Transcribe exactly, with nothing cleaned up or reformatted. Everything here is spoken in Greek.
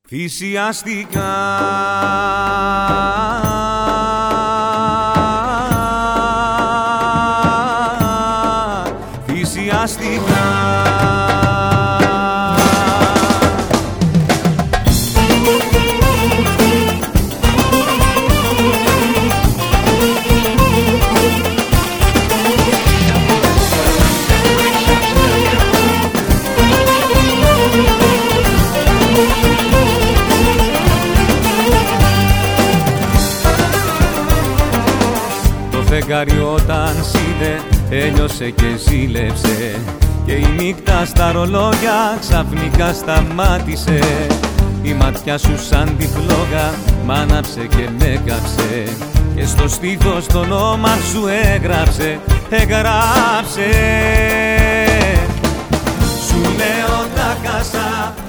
Θυσιαστικά Θυσιαστικά Το φεγγάρι όταν σίδε έλειωσε και ζήλεψε και η νύχτα στα ρολόγια ξαφνικά σταμάτησε. Η ματιά σου σαν τη φλόγα μ' άναψε και με κάψε και στο στήθος το όνομα σου έγραψε, έγραψε. Σου λέω τα κάσα